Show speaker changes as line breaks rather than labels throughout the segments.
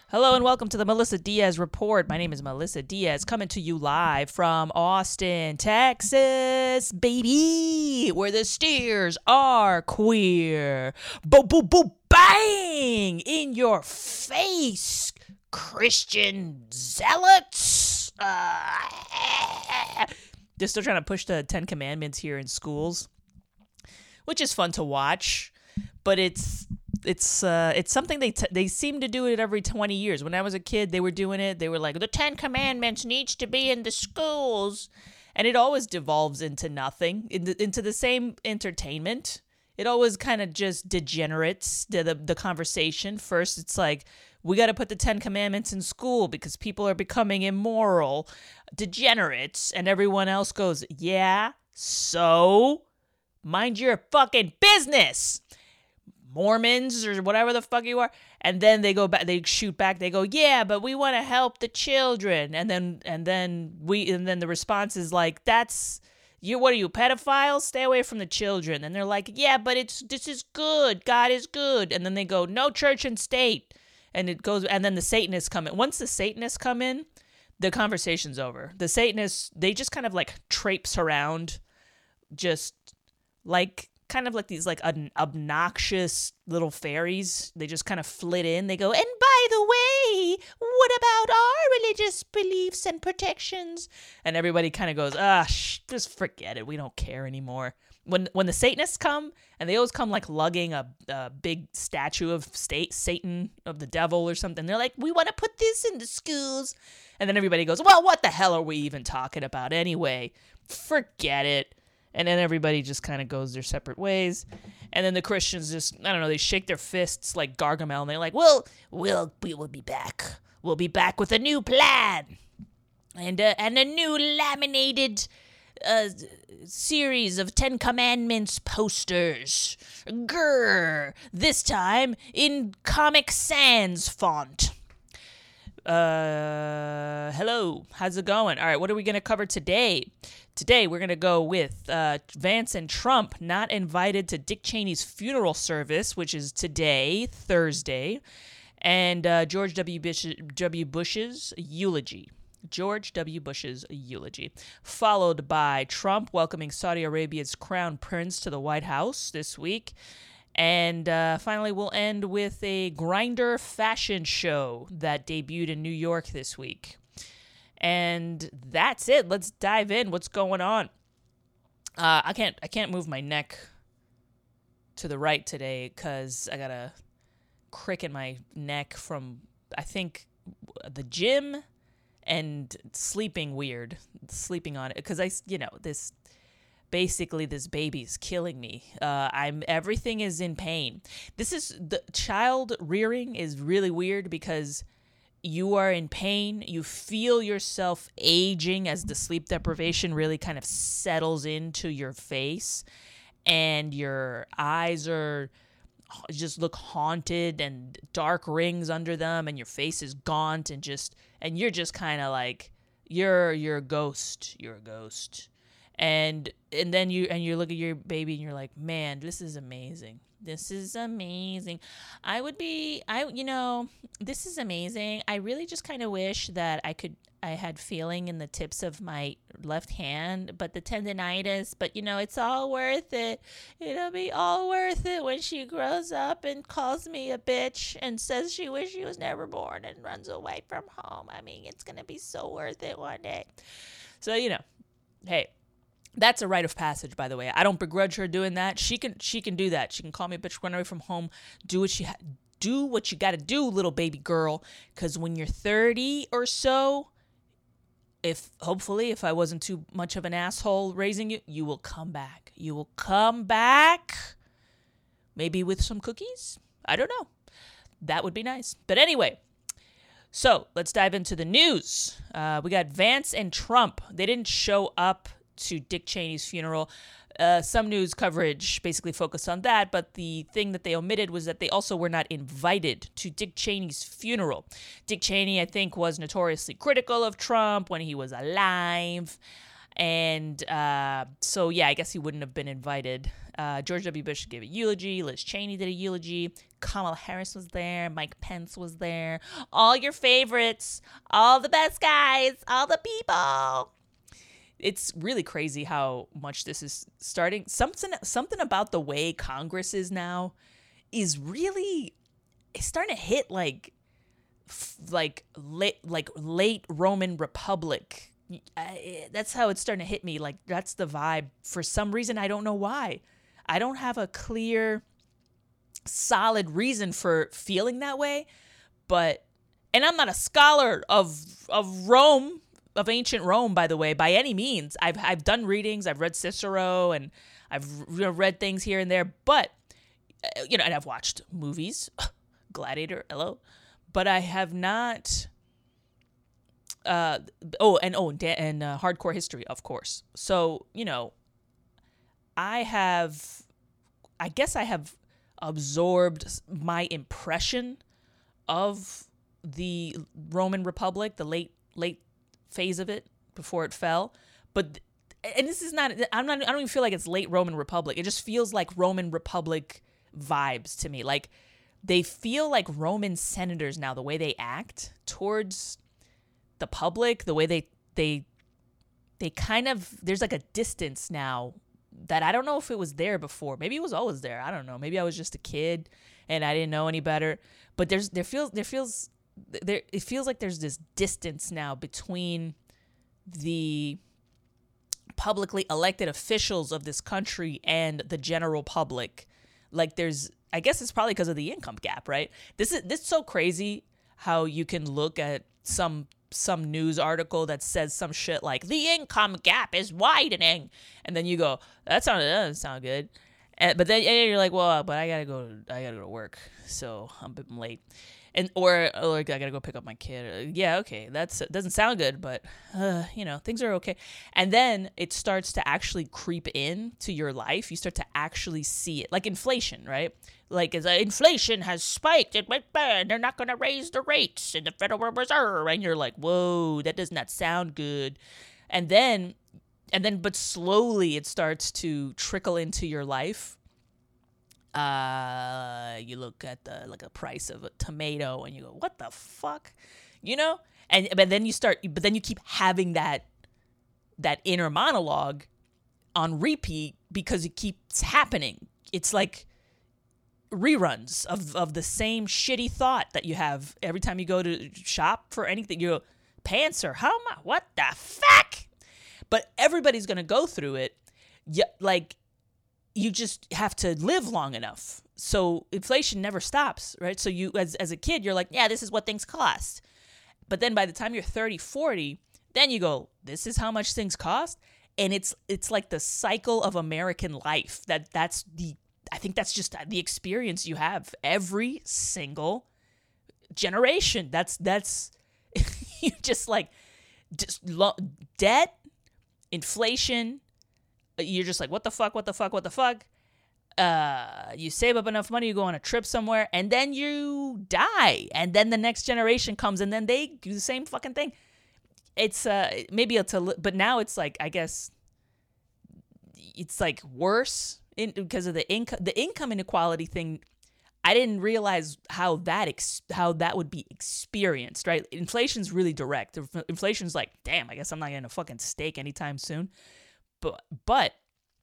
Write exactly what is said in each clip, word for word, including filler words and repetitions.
Hello and welcome to the Melissa Diaz Report. My name is Melissa Diaz, coming to you live from Austin, Texas, baby, where the steers are queer. Bo bo bo bang in your face, Christian zealots. Uh, they're still trying to push the Ten Commandments here in schools, which is fun to watch, but it's it's uh it's something they t- they seem to do it every twenty years. When I was a kid, they were doing it. They were like, the Ten Commandments needs to be in the schools, and it always devolves into nothing, into, into the same entertainment. It always kind of just degenerates the, the the conversation. First, it's like, we got to put the Ten Commandments in school because people are becoming immoral, degenerates, and everyone else goes, yeah, so mind your fucking business, Mormons or whatever the fuck you are. And then they go back, they shoot back, they go, yeah, but we want to help the children. And then and then we and then the response is like, that's you what are you, pedophiles? Stay away from the children. And they're like, yeah, but it's this is good. God is good. And then they go, no church and state. And it goes, and then the Satanists come in. Once the Satanists come in, the conversation's over. The Satanists, they just kind of like traipse around, just like kind of like these like ob- obnoxious little fairies. They just kind of flit in. They go, and by the way, what about our religious beliefs and protections? And everybody kind of goes, ah, sh- just forget it. We don't care anymore. When when the Satanists come, and they always come like lugging a, a big statue of state Satan, of the devil or something. They're like, we want to put this in the schools. And then everybody goes, well, what the hell are we even talking about anyway? Forget it. And then everybody just kind of goes their separate ways. And then the Christians just, I don't know, they shake their fists like Gargamel. And they're like, well, we'll, we will be back. We'll be back with a new plan. And, uh, and a new laminated uh, series of Ten Commandments posters. Grrr. This time in Comic Sans font. Uh, hello. How's it going? All right, what are we going to cover today? Today, we're going to go with uh, Vance and Trump not invited to Dick Cheney's funeral service, which is today, Thursday, and uh, George W. Bush, W. Bush's eulogy. George W. Bush's eulogy. Followed by Trump welcoming Saudi Arabia's crown prince to the White House this week. And uh, finally, we'll end with a Grindr fashion show that debuted in New York this week. And that's it. Let's dive in. What's going on? Uh, I can't I can't move my neck to the right today because I got a crick in my neck from, I think, the gym and sleeping weird, sleeping on it. Because I, you know, this, basically this baby's killing me. Uh, I'm, everything is in pain. This is, the child rearing is really weird because you are in pain. You feel yourself aging as the sleep deprivation really kind of settles into your face, and your eyes are just look haunted and dark rings under them, and your face is gaunt and just, and you're just kind of like, you're, you're a ghost. You're a ghost. And, and then you, and you look at your baby and you're like, man, this is amazing. This is amazing. I would be, I, you know, this is amazing. I really just kind of wish that I could, I had feeling in the tips of my left hand, but the tendonitis, but you know, it's all worth it. It'll be all worth it when she grows up and calls me a bitch and says she wishes she was never born and runs away from home. I mean, it's going to be so worth it one day. So, you know, hey. That's a rite of passage, by the way. I don't begrudge her doing that. She can she can do that. She can call me a bitch, run away from home, do what she ha- do what you got to do, little baby girl. Because when you're thirty or so, if hopefully if I wasn't too much of an asshole raising you, you will come back. You will come back. Maybe with some cookies. I don't know. That would be nice. But anyway. So let's dive into the news. Uh, we got Vance and Trump. They didn't show up to Dick Cheney's funeral. Uh, some news coverage basically focused on that, but the thing that they omitted was that they also were not invited to Dick Cheney's funeral. Dick Cheney, I think, was notoriously critical of Trump when he was alive, and uh, so, yeah, I guess he wouldn't have been invited. Uh, George W. Bush gave a eulogy. Liz Cheney did a eulogy. Kamala Harris was there. Mike Pence was there. All your favorites. All the best guys. All the people. It's really crazy how much this is starting. Something, something about the way Congress is now is really, it's starting to hit like, like late, like late Roman Republic. I, that's how it's starting to hit me. Like, that's the vibe. For some reason, I don't know why. I don't have a clear, solid reason for feeling that way. But, and I'm not a scholar of of Rome, of ancient Rome, by the way, by any means. I've I've done readings. I've read Cicero, and I've read things here and there. But, you know, and I've watched movies, Gladiator, hello. But I have not. Uh, oh, and oh, and uh, hardcore history, of course. So, you know, I have, I guess I have absorbed my impression of the Roman Republic, the late late phase of it before it fell. But, and this is not, I'm not, I don't even feel like it's late Roman Republic. It just feels like Roman Republic vibes to me. Like, they feel like Roman senators now, the way they act towards the public, the way they they they kind of, there's like a distance now that I don't know if it was there before. Maybe it was always there. I don't know. Maybe I was just a kid and I didn't know any better. But there's there feels there feels there it feels like there's this distance now between the publicly elected officials of this country and the general public. Like, there's, I guess it's probably because of the income gap, right? This is this is so crazy how you can look at some some news article that says some shit like the income gap is widening, and then you go, that sounded that doesn't sound good, and, but then you're like, well, but I gotta go, I gotta go to work, so I'm a bit late, and or, or I gotta go pick up my kid. Yeah, okay, that's doesn't sound good, but uh, you know, things are okay, and then it starts to actually creep in to your life. You start to actually see it, like inflation, right? Like, as uh, inflation has spiked, it went bad. They're not going to raise the rates in the Federal Reserve, and you're like, whoa, that does not sound good. And then, and then, but slowly it starts to trickle into your life. Uh, you look at the like a price of a tomato, and you go, what the fuck, you know? And but then you start, but then you keep having that that inner monologue on repeat because it keeps happening. It's like reruns of, of the same shitty thought that you have every time you go to shop for anything. You go, pants or how much? What the fuck? But everybody's going to go through it. Yeah, like, you just have to live long enough. So inflation never stops, right? So you, as, as a kid, you're like, yeah, this is what things cost. But then by the time you're thirty, forty, then you go, this is how much things cost. And it's, it's like the cycle of American life. That that's the, I think that's just the experience you have every single generation. That's, that's, you just like, just lo- debt, inflation. You're just like, what the fuck, what the fuck, what the fuck? Uh, you save up enough money, you go on a trip somewhere, and then you die. And then the next generation comes, and then they do the same fucking thing. It's, uh, maybe it's a, but now it's like, I guess, it's like worse. In, because of the income, the income inequality thing, I didn't realize how that ex- how that would be experienced. Right, inflation's really direct. Inflation's like, damn, I guess I'm not getting a fucking steak anytime soon. But but,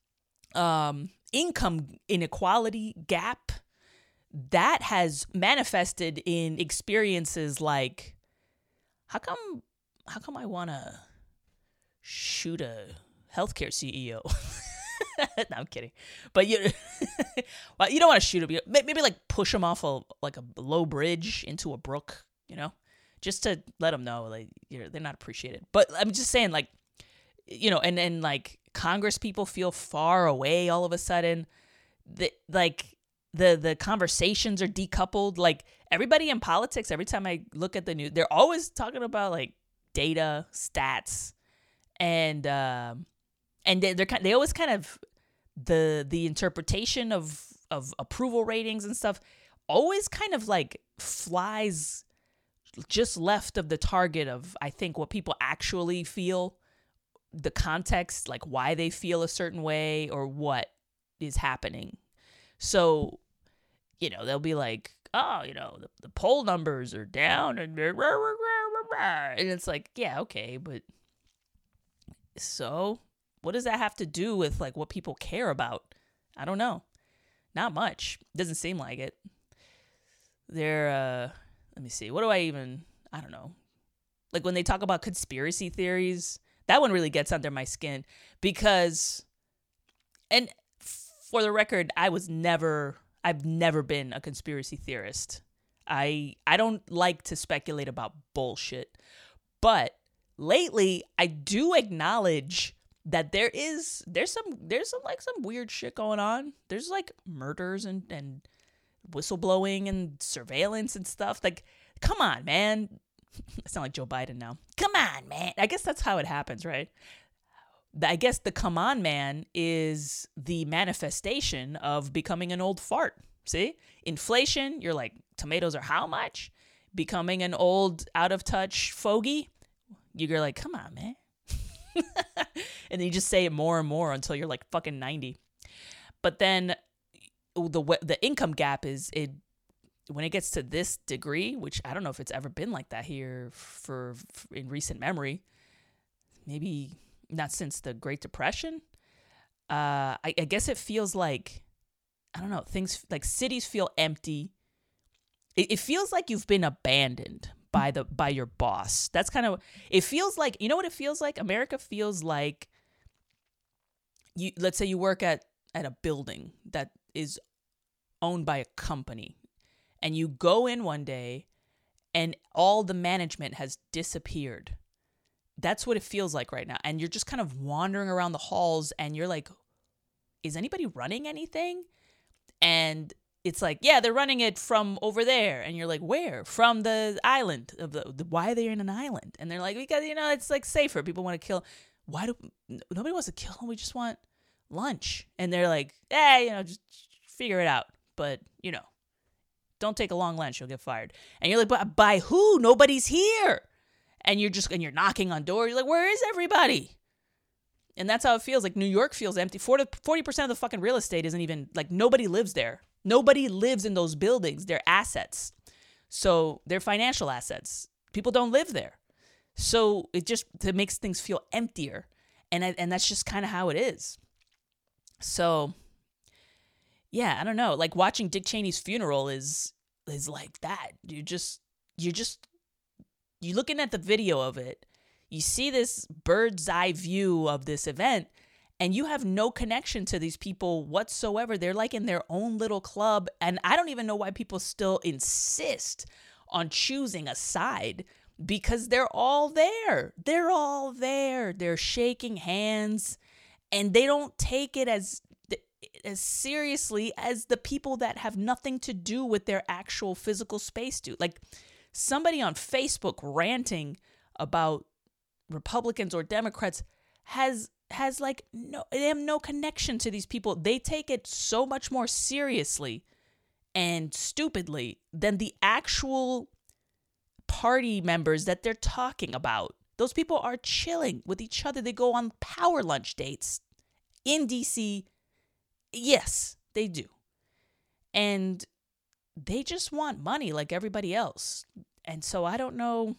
um, income inequality gap, that has manifested in experiences like, how come how come I wanna shoot a healthcare C E O? No, I'm kidding. But you, well, you don't want to shoot him. Maybe like push him off a like a low bridge into a brook, you know, just to let them know like you're, they're not appreciated. But I'm just saying, like, you know, and and like Congress people feel far away all of a sudden. The like the the conversations are decoupled. Like, everybody in politics, every time I look at the news, they're always talking about like data, stats, and um, and they, they're they always kind of the the interpretation of of approval ratings and stuff always kind of like flies just left of the target of, I think, what people actually feel, the context, like why they feel a certain way or what is happening. So you know, they'll be like, oh, you know, the, the poll numbers are down and rah, rah, rah, rah, rah. And it's like, yeah, okay, but so what does that have to do with like what people care about? I don't know. Not much. Doesn't seem like it. They're, uh, let me see. What do I even, I don't know. Like when they talk about conspiracy theories, that one really gets under my skin because, and for the record, I was never, I've never been a conspiracy theorist. I, I don't like to speculate about bullshit, but lately I do acknowledge that there is, there's some, there's some like some weird shit going on. There's like murders and, and whistleblowing and surveillance and stuff. Like, come on, man. I sound like Joe Biden now. Come on, man. I guess that's how it happens, right? I guess the come on, man is the manifestation of becoming an old fart. See? Inflation, you're like, tomatoes are how much? Becoming an old, out of touch fogey, you're like, come on, man. And then you just say it more and more until you're like fucking ninety. But then the the income gap is, it when it gets to this degree, which I don't know if it's ever been like that here for, for in recent memory, maybe not since the Great Depression. Uh, I, I guess it feels like, I don't know, things like cities feel empty. It, it feels like you've been abandoned by the by your boss. That's kind of, it feels like, you know what it feels like? America feels like you, let's say you work at, at a building that is owned by a company. And you go in one day and all the management has disappeared. That's what it feels like right now. And you're just kind of wandering around the halls and you're like, is anybody running anything? And it's like, yeah, they're running it from over there. And you're like, where? From the island. Of the, the why are they in an island? And they're like, because, you know, it's like safer. People want to kill. Why do, nobody wants to kill them. We just want lunch. And they're like, eh, you know, just figure it out. But, you know. Don't take a long lunch, you'll get fired. And you're like, but by who? Nobody's here. And you're just, and you're knocking on doors. You're like, where is everybody? And that's how it feels. Like New York feels empty. forty percent of the fucking real estate isn't even, like nobody lives there. Nobody lives in those buildings. They're assets. So they're financial assets. People don't live there. So it just, it makes things feel emptier. And, I, and that's just kind of how it is. So yeah, I don't know. Like watching Dick Cheney's funeral is is like that. You just you just you're looking at the video of it. You see this bird's eye view of this event, and you have no connection to these people whatsoever. They're like in their own little club, and I don't even know why people still insist on choosing a side because they're all there. They're all there. They're shaking hands, and they don't take it as as seriously as the people that have nothing to do with their actual physical space do. Like somebody on Facebook ranting about Republicans or Democrats has has like no, they have no connection to these people. They take it so much more seriously and stupidly than the actual party members that they're talking about. Those people are chilling with each other. They go on power lunch dates in D C. Yes, they do. And they just want money like everybody else. And so I don't know.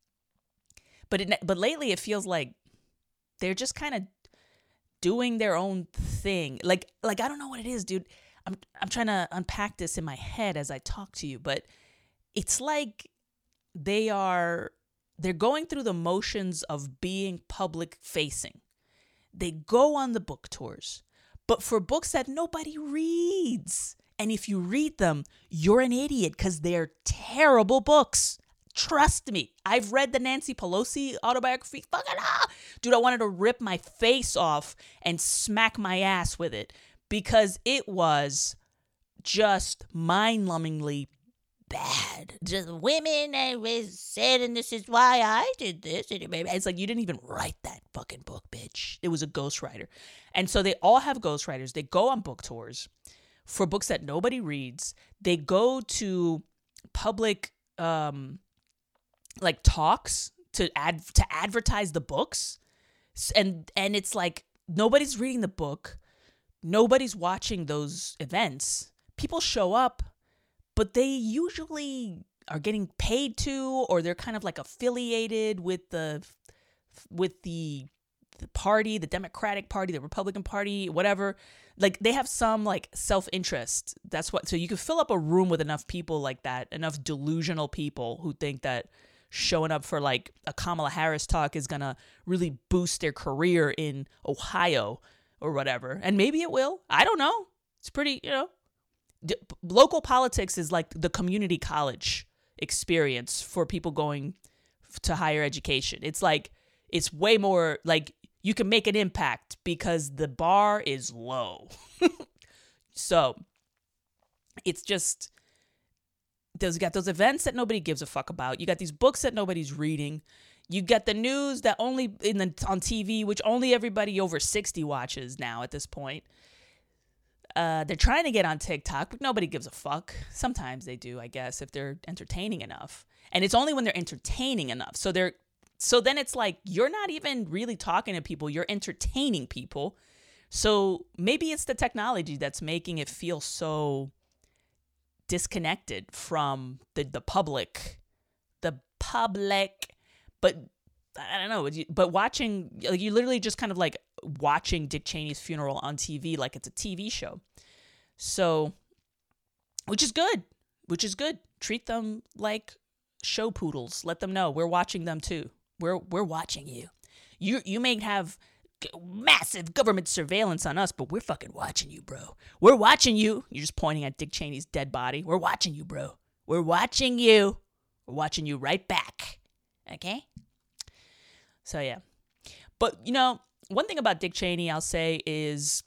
But it, but lately it feels like they're just kind of doing their own thing. Like like I don't know what it is, dude. I'm I'm trying to unpack this in my head as I talk to you, but it's like they are they're going through the motions of being public facing. They go on the book tours. But for books that nobody reads. And if you read them, you're an idiot because they're terrible books. Trust me. I've read the Nancy Pelosi autobiography. Fucking ah! Dude, I wanted to rip my face off and smack my ass with it because it was just mind-numbingly bad. Just women said, and this is why I did this. It's like, you didn't even write that fucking book, bitch. It was a ghostwriter. And so they all have ghostwriters. They go on book tours for books that nobody reads. They go to public, um, like talks to ad to advertise the books. And, and it's like, nobody's reading the book. Nobody's watching those events. People show up. but they usually are getting paid to, or they're kind of like affiliated with the with the, the party, the Democratic Party, the Republican Party, whatever. Like they have some like self-interest. That's what. So you could fill up a room with enough people like that, enough delusional people who think that showing up for like a Kamala Harris talk is gonna really boost their career in Ohio or whatever. And maybe it will. I don't know. It's pretty, you know. D- local politics is like the community college experience for people going to higher education. It's like, it's way more like you can make an impact because the bar is low. So it's just, there's got those events that nobody gives a fuck about. You got these books that nobody's reading. You got the news that only in the on T V, which only everybody over sixty watches now at this point. Uh, they're trying to get on TikTok, but nobody gives a fuck. Sometimes they do, I guess, if they're entertaining enough. And it's only when they're entertaining enough. So they're so then it's like you're not even really talking to people. You're entertaining people. So maybe it's the technology that's making it feel so disconnected from the, the public. The public. But I don't know. But watching, like, you literally just kind of like watching Dick Cheney's funeral on T V like it's a T V show. So, which is good. Which is good. Treat them like show poodles. Let them know we're watching them too. We're we're watching you. You you may have massive government surveillance on us, but we're fucking watching you, bro. We're watching you. You're just pointing at Dick Cheney's dead body. We're watching you, bro. We're watching you. We're watching you right back. Okay? So, yeah. But, you know, one thing about Dick Cheney I'll say is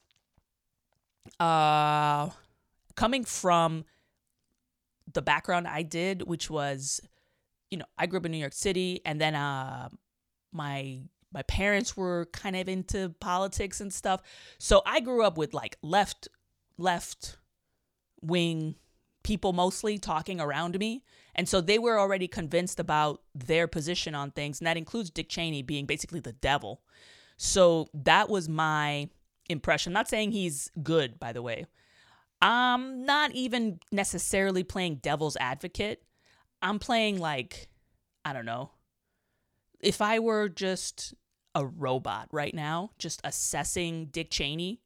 uh, coming from the background I did, which was, you know, I grew up in New York City, and then uh, my my parents were kind of into politics and stuff. So I grew up with like left left wing people mostly talking around me. And so they were already convinced about their position on things. And that includes Dick Cheney being basically the devil. So that was my impression. I'm not saying he's good, by the way. I'm not even necessarily playing devil's advocate. I'm playing like, I don't know. If I were just a robot right now, just assessing Dick Cheney,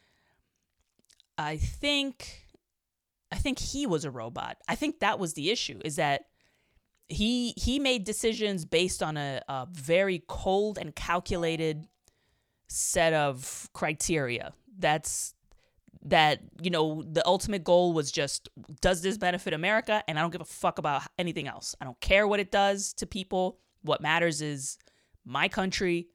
I think... I think he was a robot. I think that was the issue, is that he he made decisions based on a, a very cold and calculated set of criteria. That's that, you know, the ultimate goal was just, does this benefit America? And I don't give a fuck about anything else. I don't care what it does to people. What matters is my country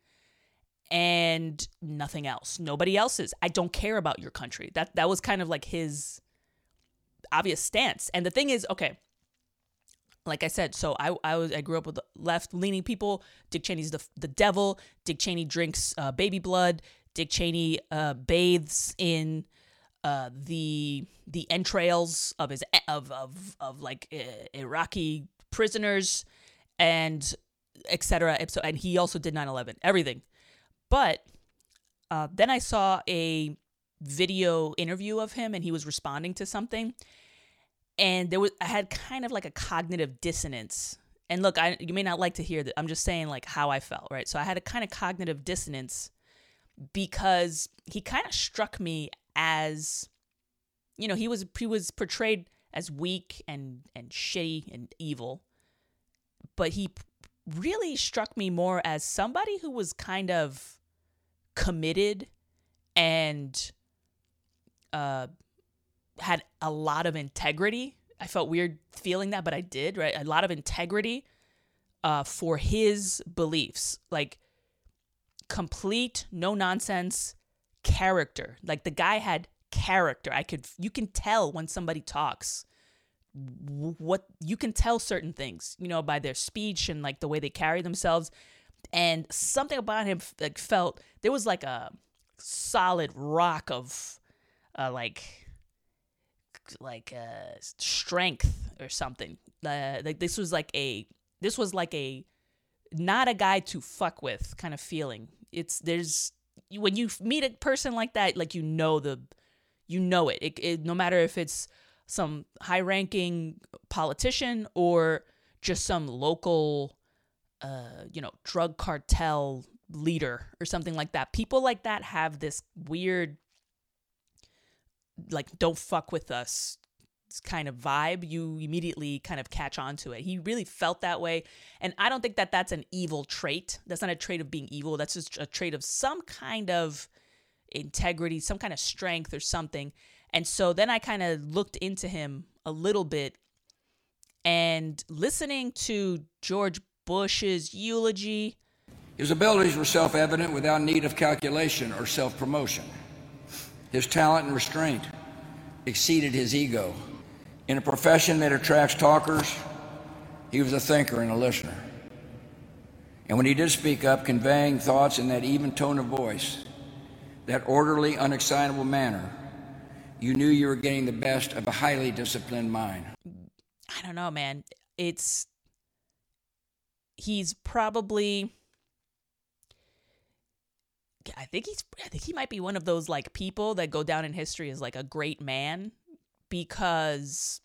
and nothing else. Nobody else's. I don't care about your country. That that was kind of like his obvious stance. And the thing is, okay, like I said, so I I was I grew up with left-leaning people. Dick Cheney's the the devil. Dick Cheney drinks uh, baby blood. Dick Cheney uh, bathes in uh, the the entrails of his of of of like uh, Iraqi prisoners, and et cetera. And he also did nine eleven, everything. But uh, then I saw a video interview of him, and he was responding to something. And there was, I had kind of like a cognitive dissonance. And look, I you may not like to hear that. I'm just saying like how I felt, right? So I had a kind of cognitive dissonance because he kind of struck me as, you know, he was he was portrayed as weak and and shitty and evil, but he really struck me more as somebody who was kind of committed and uh. had a lot of integrity. I felt weird feeling that, but I did, right? A lot of integrity uh, for his beliefs. Like complete, no nonsense character. Like the guy had character. I could, you can tell when somebody talks what, you can tell certain things, you know, by their speech and like the way they carry themselves. And something about him like felt, there was like a solid rock of uh, like, like uh strength or something. Uh, like this was like a this was like a not a guy to fuck with kind of feeling. It's there's when you meet a person like that, like you know the you know it. It, it no matter if it's some high-ranking politician or just some local, uh, you know, drug cartel leader or something like that. People like that have this weird, like, don't fuck with us kind of vibe. You immediately kind of catch on to it. He really felt that way. And I don't think that that's an evil trait. That's not a trait of being evil. That's just a trait of some kind of integrity, some kind of strength or something. And so then I kind of looked into him a little bit, and listening to George Bush's eulogy.
His abilities were self-evident without need of calculation or self-promotion. His talent and restraint exceeded his ego. In a profession that attracts talkers, he was a thinker and a listener. And when he did speak up, conveying thoughts in that even tone of voice, that orderly, unexcitable manner, you knew you were getting the best of a highly disciplined mind.
I don't know, man. It's, he's probably, I think he's, I think he might be one of those like people that go down in history as like a great man, because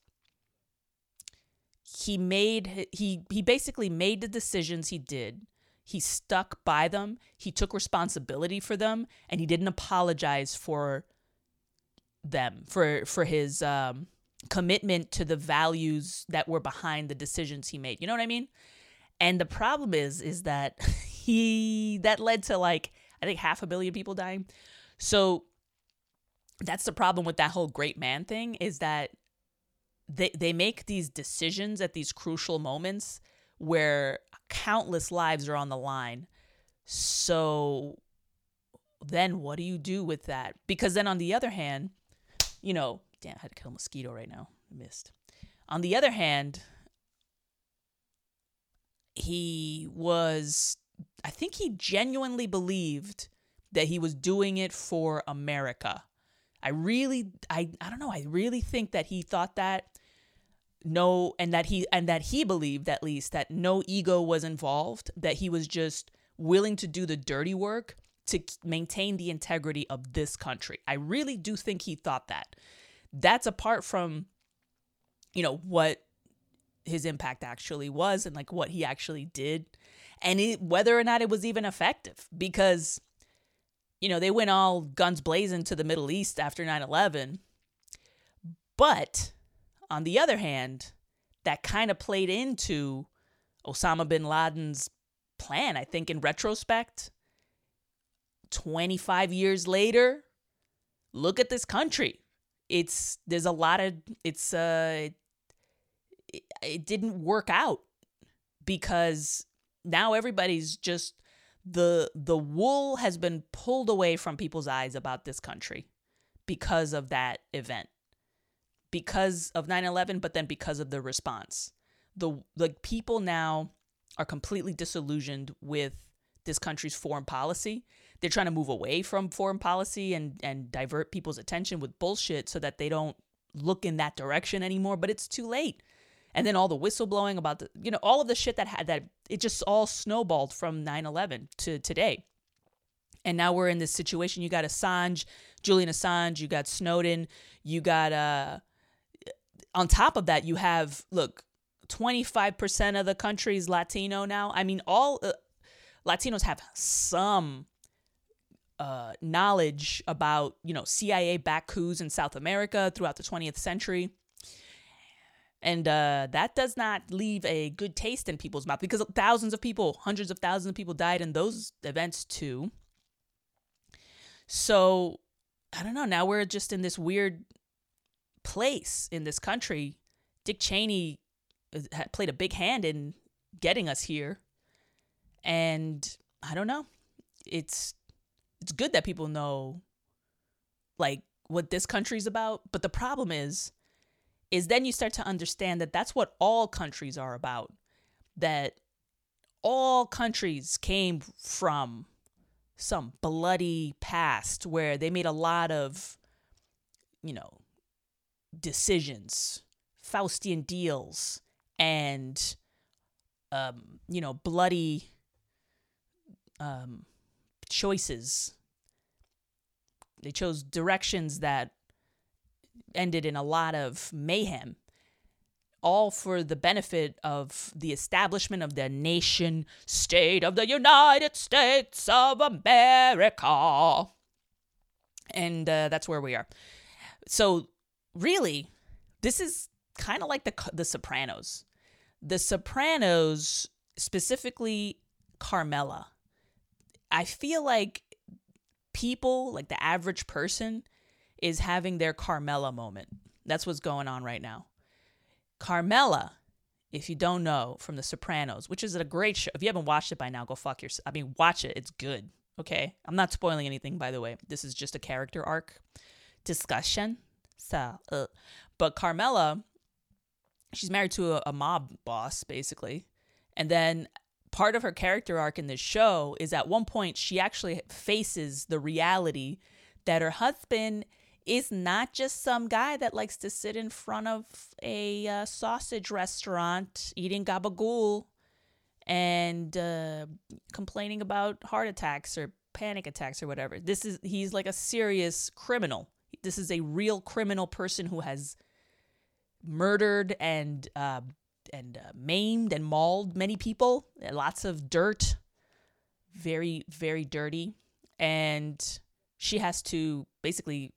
he made, he, he basically made the decisions he did. He stuck by them. He took responsibility for them, and he didn't apologize for them, for, for his, um, commitment to the values that were behind the decisions he made. You know what I mean? And the problem is, is that he, that led to like, I think half a billion people dying. So that's the problem with that whole great man thing, is that they, they make these decisions at these crucial moments where countless lives are on the line. So then what do you do with that? Because then on the other hand, you know, damn, I had to kill a mosquito right now. I missed. On the other hand, he was, I think he genuinely believed that he was doing it for America. I really, I, I don't know. I really think that he thought that no, and that he, and that he believed at least that no ego was involved, that he was just willing to do the dirty work to maintain the integrity of this country. I really do think he thought that. That's apart from, you know, what his impact actually was and like what he actually did, and it, whether or not it was even effective, because, you know, they went all guns blazing to the Middle East after nine eleven. But on the other hand, that kind of played into Osama bin Laden's plan. I think in retrospect, twenty-five years later, look at this country. It's, there's a lot of, it's, uh, it, it didn't work out, because now everybody's just, the, the wool has been pulled away from people's eyes about this country because of that event, because of nine eleven, but then because of the response. The, like, people now are completely disillusioned with this country's foreign policy. They're trying to move away from foreign policy and, and divert people's attention with bullshit so that they don't look in that direction anymore, but it's too late. And then all the whistleblowing about the, you know, all of the shit that had that, it just all snowballed from nine eleven to today. And now we're in this situation. You got Assange, Julian Assange, you got Snowden, you got, uh, on top of that, you have, look, twenty-five percent of the country's Latino now. I mean, all uh, Latinos have some uh, knowledge about, you know, C I A-backed coups in South America throughout the twentieth century. And uh, that does not leave a good taste in people's mouth, because thousands of people, hundreds of thousands of people died in those events too. So, I don't know. Now we're just in this weird place in this country. Dick Cheney played a big hand in getting us here. And I don't know. It's it's good that people know, like, what this country's about. But the problem is, is then you start to understand that that's what all countries are about. That all countries came from some bloody past where they made a lot of, you know, decisions, Faustian deals, and, um, you know, bloody um, choices. They chose directions that ended in a lot of mayhem, all for the benefit of the establishment of the nation state of the United States of America. And uh, that's where we are. So really, this is kind of like the the Sopranos. The Sopranos, specifically Carmela. I feel like people, like the average person, is having their Carmela moment. That's what's going on right now. Carmela, if you don't know, from The Sopranos, which is a great show. If you haven't watched it by now, go fuck yourself. I mean, watch it. It's good. Okay? I'm not spoiling anything, by the way. This is just a character arc discussion. So, uh. But Carmela, she's married to a, a mob boss, basically. And then part of her character arc in this show is at one point she actually faces the reality that her husband is not just some guy that likes to sit in front of a uh, sausage restaurant eating gabagool and uh, complaining about heart attacks or panic attacks or whatever. This is he's like a serious criminal. This is a real criminal person who has murdered and uh, and uh, maimed and mauled many people. Lots of dirt, very very dirty, and she has to basically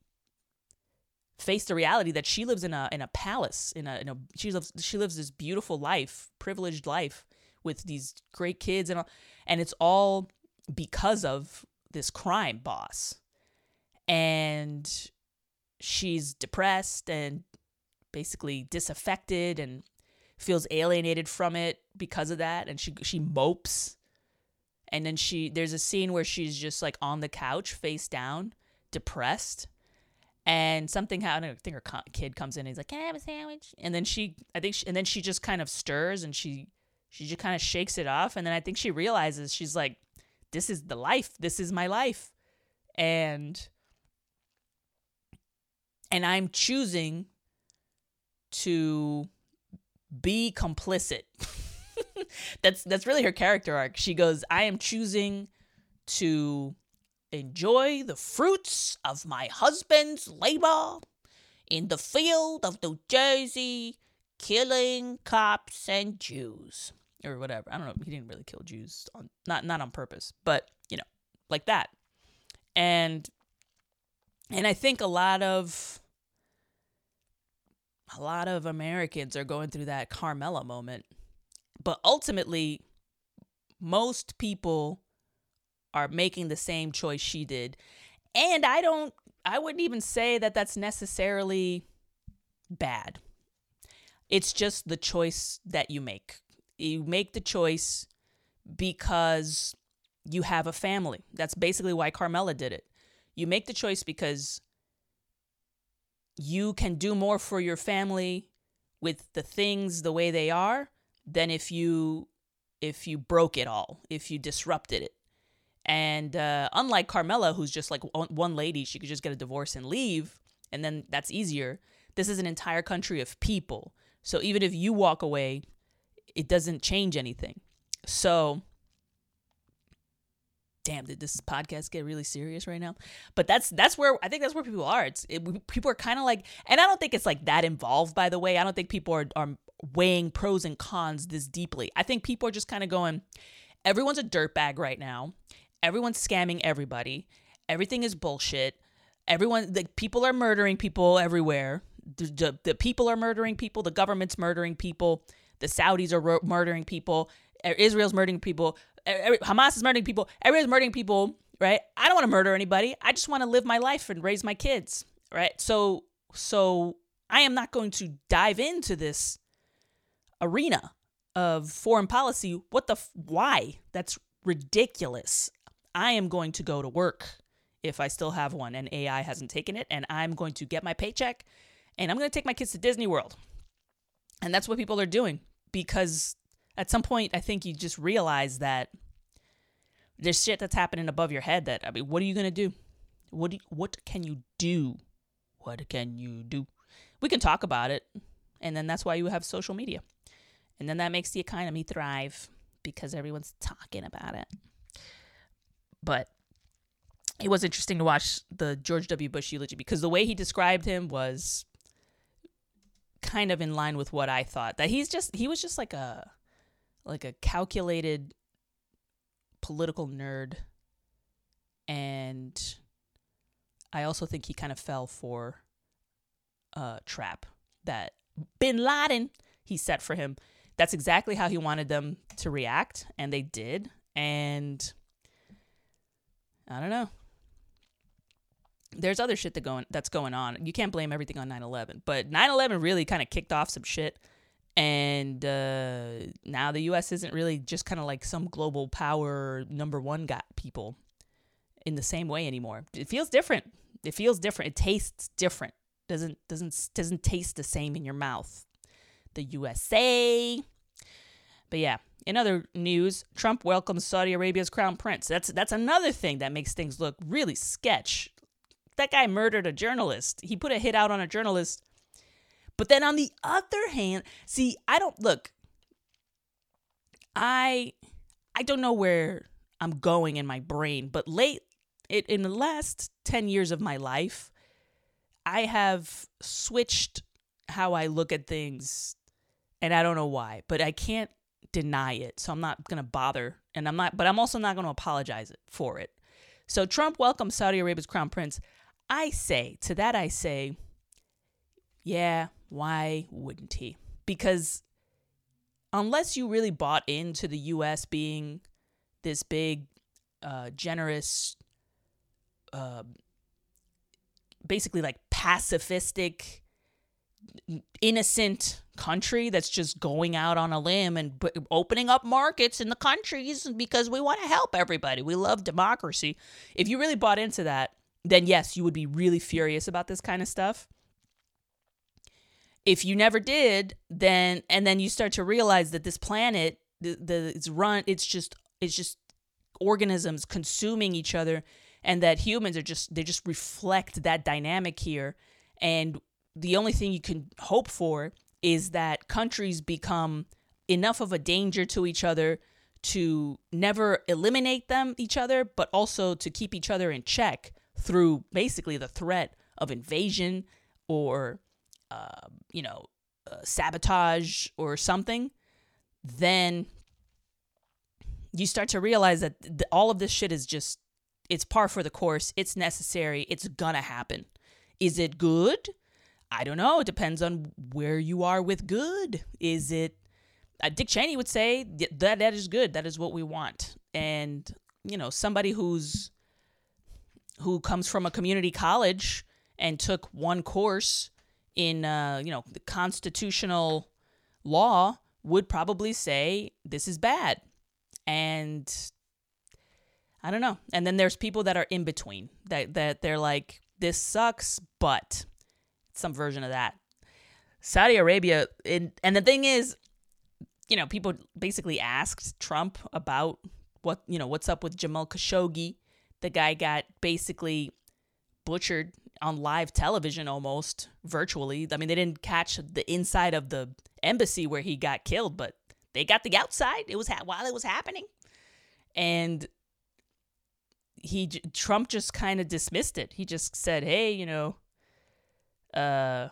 face the reality that she lives in a in a palace in a in a she lives she lives this beautiful life, privileged life with these great kids and all, and it's all because of this crime boss. And she's depressed and basically disaffected and feels alienated from it because of that, and she she mopes. And then she there's a scene where she's just like on the couch face down, depressed. And something happened. I think her kid comes in and he's like, "Can I have a sandwich?" And then she, I think, she, and then she just kind of stirs and she, she just kind of shakes it off. And then I think she realizes she's like, "This is the life. This is my life," and and I'm choosing to be complicit. that's that's really her character arc. She goes, "I am choosing to enjoy the fruits of my husband's labor in the field of New Jersey, killing cops and Jews," or whatever. I don't know. He didn't really kill Jews, on not not on purpose, but you know, like that. And and I think a lot of a lot of Americans are going through that Carmela moment, but ultimately, most people are making the same choice she did. And I don't, I wouldn't even say that that's necessarily bad. It's just the choice that you make. You make the choice because you have a family. That's basically why Carmela did it. You make the choice because you can do more for your family with the things the way they are than if you, if you broke it all, if you disrupted it. And uh, unlike Carmela, who's just like one lady, she could just get a divorce and leave, and then that's easier. This is an entire country of people. So even if you walk away, it doesn't change anything. So, damn, did this podcast get really serious right now? But that's that's where, I think that's where people are. It's it, people are kind of like, and I don't think it's like that involved, by the way. I don't think people are, are weighing pros and cons this deeply. I think people are just kind of going, everyone's a dirtbag right now. Everyone's scamming everybody. Everything is bullshit. Everyone, the people are murdering people everywhere. The, the, the people are murdering people. The government's murdering people. The Saudis are ro- murdering people. Israel's murdering people. Every, Hamas is murdering people. Everyone's murdering people, right? I don't want to murder anybody. I just want to live my life and raise my kids, right? So, so I am not going to dive into this arena of foreign policy. What the, f- why? That's ridiculous. I am going to go to work if I still have one and A I hasn't taken it, and I'm going to get my paycheck and I'm going to take my kids to Disney World. And that's what people are doing, because at some point, I think you just realize that there's shit that's happening above your head that, I mean, what are you going to do? What do you, what can you do? What can you do? We can talk about it. And then that's why you have social media. And then that makes the economy thrive because everyone's talking about it. But it was interesting to watch the George W. Bush eulogy because the way he described him was kind of in line with what I thought. That he's just he was just like a like a calculated political nerd. And I also think he kind of fell for a trap that Bin Laden he set for him. That's exactly how he wanted them to react, and they did. And I don't know. There's other shit that going that's going on. You can't blame everything on nine eleven, but nine eleven really kind of kicked off some shit. And uh, now the U S isn't really just kind of like some global power number one got people in the same way anymore. It feels different. It feels different. It tastes different. Doesn't doesn't doesn't taste the same in your mouth. The U S A. But yeah, in other news, Trump welcomes Saudi Arabia's crown prince. That's that's another thing that makes things look really sketch. That guy murdered a journalist. He put a hit out on a journalist. But then on the other hand, see, I don't look. I I don't know where I'm going in my brain, but late it, in the last ten years of my life, I have switched how I look at things, and I don't know why, but I can't deny it. So I'm not going to bother, and I'm not, but I'm also not going to apologize for it. So Trump welcomes Saudi Arabia's crown prince. I say, to that I say, yeah, why wouldn't he? Because unless you really bought into the U S being this big, uh, generous, uh, basically like pacifistic, innocent country that's just going out on a limb and b- opening up markets in the countries because we want to help everybody. We love democracy. If you really bought into that, then yes, you would be really furious about this kind of stuff. If you never did, then and then you start to realize that this planet, the, the it's run, it's just it's just organisms consuming each other, and that humans are just they just reflect that dynamic here. And the only thing you can hope for is that countries become enough of a danger to each other to never eliminate them each other, but also to keep each other in check through basically the threat of invasion or uh, you know uh, sabotage or something. Then you start to realize that th- all of this shit is just it's par for the course. It's necessary. It's gonna happen. Is it good? I don't know. It depends on where you are with good. Is it, uh, Dick Cheney would say that that is good. That is what we want. And, you know, somebody who's, who comes from a community college and took one course in, uh, you know, the constitutional law would probably say this is bad. And I don't know. And then there's people that are in between that, that they're like, this sucks, but some version of that. Saudi Arabia, in, and the thing is, you know, people basically asked Trump about what, you know, what's up with Jamal Khashoggi. The guy got basically butchered on live television almost, virtually. I mean, they didn't catch the inside of the embassy where he got killed, but they got the outside. It was ha- while it was happening. And he, Trump just kind of dismissed it. He just said, hey, you know, Uh,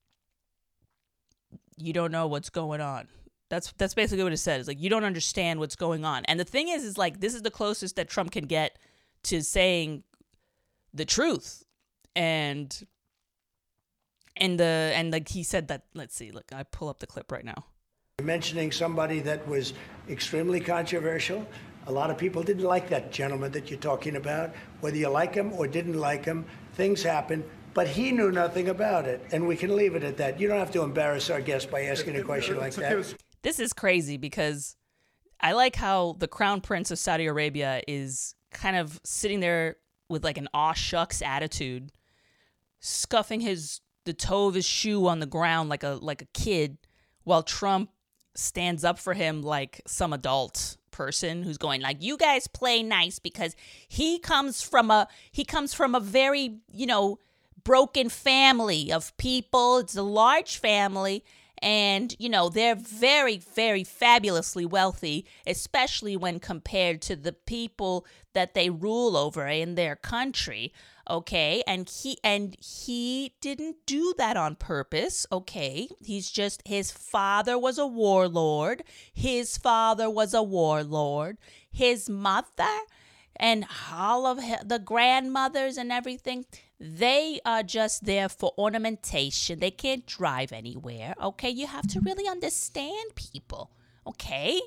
you don't know what's going on. That's that's basically what it said. It's like, you don't understand what's going on. And the thing is, is like, this is the closest that Trump can get to saying the truth. And, and the, and like he said that, let's see, look, I pull up the clip right now.
You're mentioning somebody that was extremely controversial. A lot of people didn't like that gentleman that you're talking about. Whether you like him or didn't like him, things happen. But he knew nothing about it, and we can leave it at that. You don't have to embarrass our guest by asking a question like that.
This is crazy because I like how the Crown Prince of Saudi Arabia is kind of sitting there with like an aw shucks attitude, scuffing his the toe of his shoe on the ground like a like a kid, while Trump stands up for him like some adult person who's going like, you guys play nice because he comes from a he comes from a very, you know, broken family of people. It's a large family,
And, you know, they're very, very fabulously wealthy, especially when compared to the people that they rule over in their country. Okay. And he and he didn't do that on purpose. Okay. He's just, his father was a warlord. His father was a warlord. His mother and all of the grandmothers and everything, they are just there for ornamentation. They can't drive anywhere, okay? You have to really understand people, okay?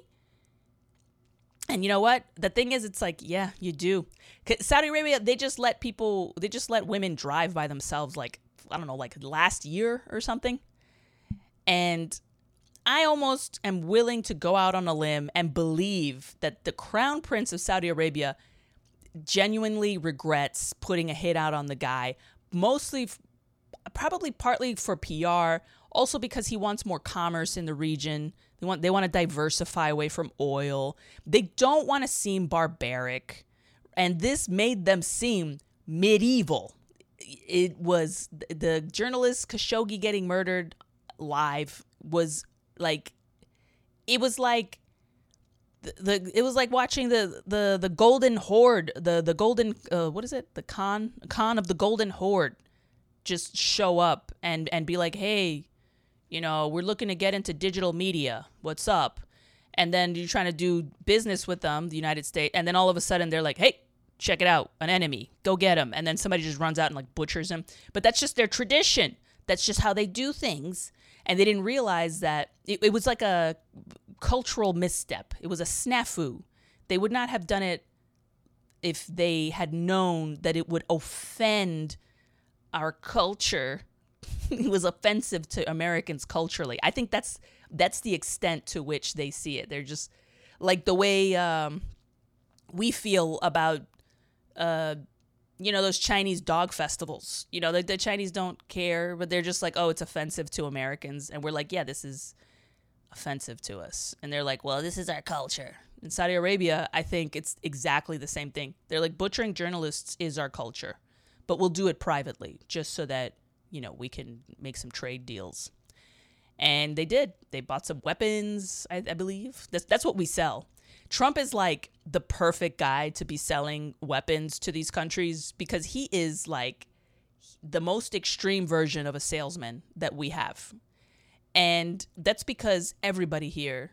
And you know what? The thing is, it's like, yeah, you do. Saudi Arabia, they just let people, they just let women drive by themselves, like, I don't know, like last year or something. And I almost am willing to go out on a limb and believe that the Crown Prince of Saudi Arabia genuinely regrets putting a hit out on the guy, mostly, f- probably partly for P R, also because he wants more commerce in the region. They want they want to diversify away from oil. They don't want to seem barbaric, and this made them seem medieval. It was the journalist Khashoggi getting murdered live was like, it was like. The, the it was like watching the the the golden horde, the the golden uh, what is it the Khan Khan of the golden horde just show up and and be like, hey, you know, we're looking to get into digital media, what's up? And then you're trying to do business with them, the United States, and then all of a sudden they're like, hey, check it out, an enemy, go get him. And then somebody just runs out and like butchers him. But that's just their tradition. That's just how they do things. And they didn't realize that it, it was like a cultural misstep. It was a snafu. They would not have done it if they had known that it would offend our culture. It was offensive to Americans culturally. I think that's that's the extent to which they see it. They're just like the way um, we feel about, uh, you know, those Chinese dog festivals. You know, the, the Chinese don't care, but they're just like, oh, it's offensive to Americans. And we're like, yeah, this is offensive to us. And they're like, well, this is our culture. In Saudi Arabia, I think it's exactly the same thing. They're like, butchering journalists is our culture, but we'll do it privately just so that, you know, we can make some trade deals. And they did. They bought some weapons, I, I believe. That's, that's what we sell. Trump is like the perfect guy to be selling weapons to these countries because he is like the most extreme version of a salesman that we have. And that's because everybody here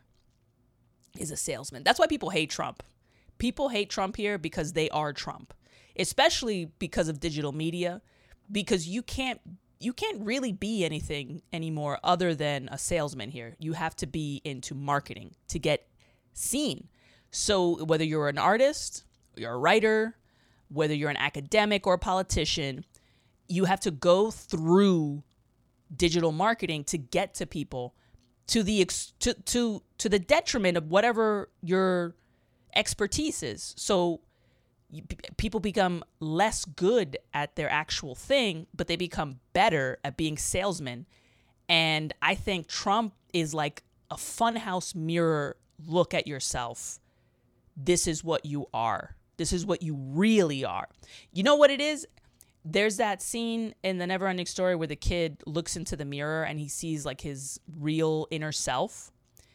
is a salesman. That's why people hate Trump. People hate Trump here because they are Trump, especially because of digital media, because you can't you can't really be anything anymore other than a salesman here. You have to be into marketing to get seen. So whether you're an artist, you're a writer, whether you're an academic or a politician, you have to go through digital marketing to get to people, to the ex- to to to the detriment of whatever your expertise is. So you, people become less good at their actual thing, but they become better at being salesmen. And I think Trump is like a funhouse mirror look at yourself. This is what you are. This is what you really are. You know what it is? There's that scene in The Neverending Story where the kid looks into the mirror and he sees like his real inner self.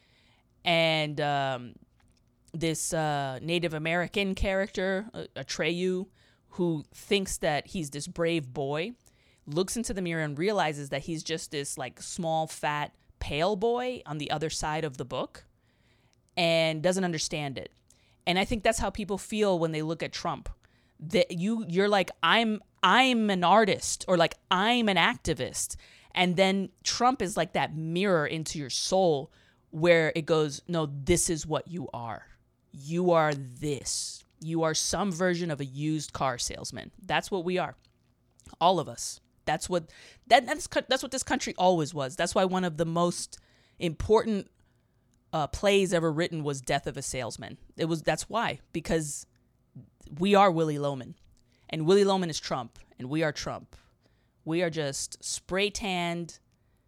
And um, this uh, Native American character, Atreyu, who thinks that he's this brave boy, looks into the mirror and realizes that he's just this like small, fat, pale boy on the other side of the book and doesn't understand it. And I think that's how people feel when they look at Trump. That you you're like, I'm I'm an artist, or like I'm an activist. And then Trump is like that mirror into your soul where it goes, no, this is what you are. You are this. You are some version of a used car salesman. That's what we are. All of us. That's what that that's that's what this country always was. That's why one of the most important uh, plays ever written was Death of a Salesman. It was that's why, because we are Willy Loman, and Willy Loman is Trump, and we are Trump. We are just spray tanned,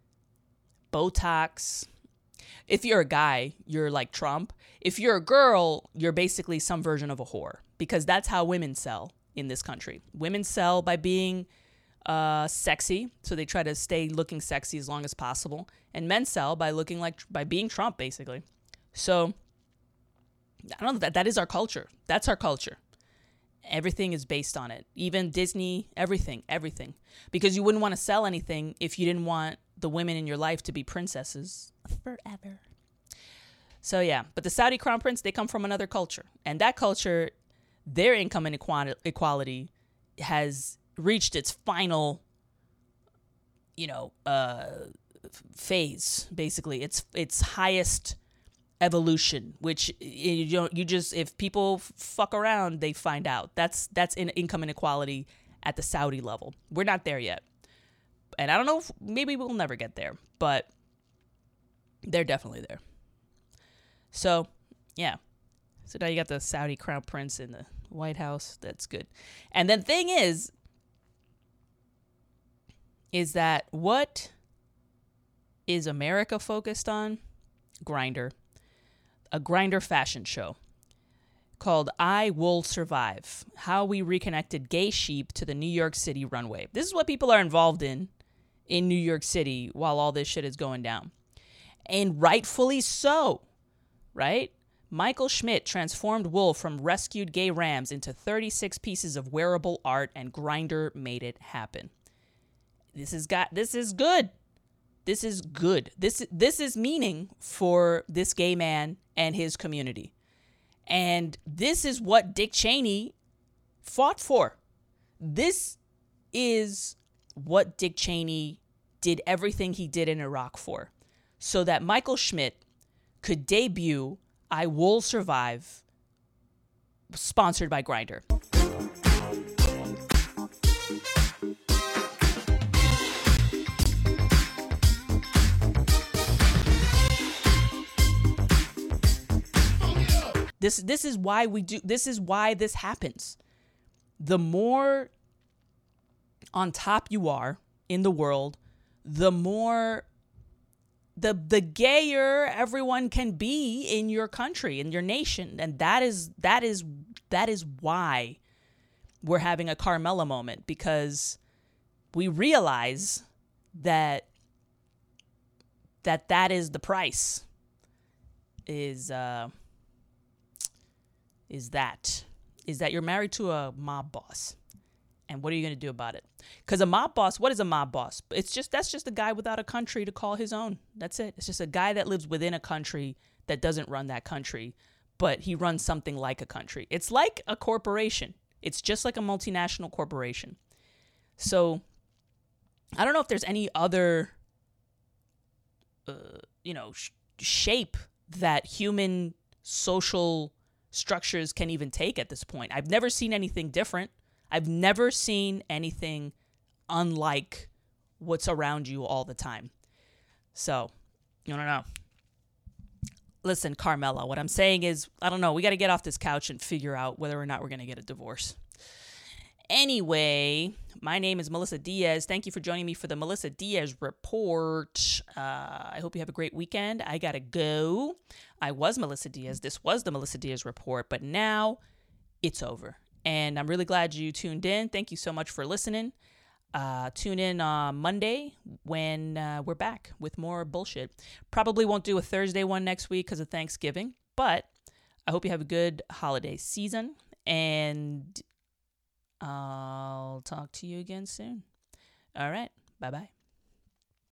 Botox. If you're a guy, you're like Trump. If you're a girl, you're basically some version of a whore, because that's how women sell in this country. Women sell by being
uh, sexy, so they try to stay looking sexy as long as possible. And men sell by looking like, by being Trump, basically. So, I don't know, that that is our culture. That's our culture. Everything is based on it. Even Disney, everything, everything. Because you wouldn't want to sell anything if you didn't want the women in your life to be princesses forever. So yeah, but the Saudi crown prince, they come from another culture. And that culture, their income inequality has reached its final, you know, uh, phase, basically. It's its highest evolution, which you don't, you just, if people fuck around, they find out. That's that's in income inequality at the Saudi level. We're not there yet. And I don't know if, maybe we'll never get there, but they're definitely there. So, yeah. So now you got the Saudi crown prince in the White House. That's good. And then thing is, is that what is America focused on? Grindr. A Grindr fashion show called I Will Survive, How We Reconnected Gay Sheep to the New York City Runway. This is what people are involved in in New York City while all this shit is going down. And rightfully so, right? Michael Schmidt transformed wool from rescued gay rams into thirty-six pieces of wearable art, and Grindr made it happen. This is got this is good. This is good. This this is meaning for this gay man and his community. And this is what Dick Cheney fought for. This is what Dick Cheney did everything he did in Iraq for. So that Michael Schmidt could debut I Will Survive, sponsored by Grindr. This this is why we do this is why this happens. The more on top you are in the world, the more the the gayer everyone can be in your country, in your nation. And that is that is that is why we're having a Carmella moment, because we realize that that that is the price. Is uh is that is that you're married to a mob boss. And what are you going to do about it? Because a mob boss, what is a mob boss? It's just, that's just a guy without a country to call his own. That's it. It's just a guy that lives within a country that doesn't run that country, but he runs something like a country. It's like a corporation. It's just like a multinational corporation. So I don't know if there's any other, uh, you know, sh- shape that human social structures can even take at this point. I've never seen anything different. I've never seen anything unlike what's around you all the time. So, I don't know. Listen, Carmella, what I'm saying is, I don't know, we got to get off this couch and figure out whether or not we're going to get a divorce. Anyway, my name is Melissa Diaz. Thank you for joining me for the Melissa Diaz Report. Uh, I hope you have a great weekend. I got to go. I was Melissa Diaz. This was the Melissa Diaz Report, but now it's over. And I'm really glad you tuned in. Thank you so much for listening. Uh, tune in on Monday when uh, we're back with more bullshit. Probably won't do a Thursday one next week because of Thanksgiving, but I hope you have a good holiday season, and I'll talk to you again soon. All right. Bye-bye.